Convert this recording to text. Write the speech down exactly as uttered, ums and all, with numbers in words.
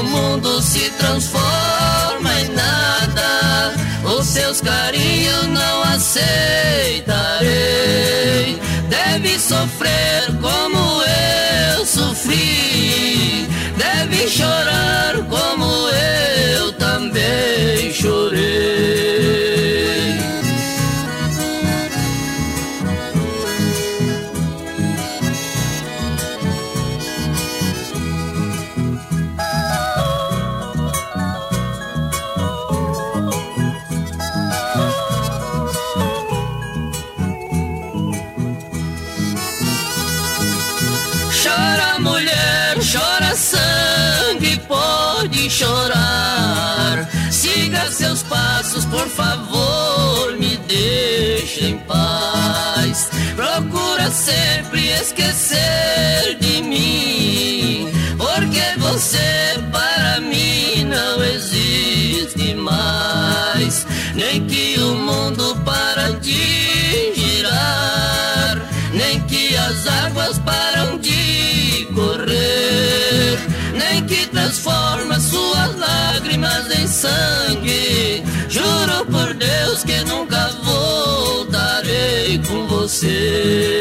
mundo se transforma em nada, os seus carinhos não aceitarei. Deve sofrer como eu sofri, deve chorar como eu também chorei. Chorar, siga seus passos, por favor, me deixe em paz. Procura sempre esquecer de mim, porque você para mim não existe mais. Nem que o mundo para de girar, nem que as águas param de correr, nem que transforma suas lágrimas em sangue. Juro por Deus que nunca voltarei com você.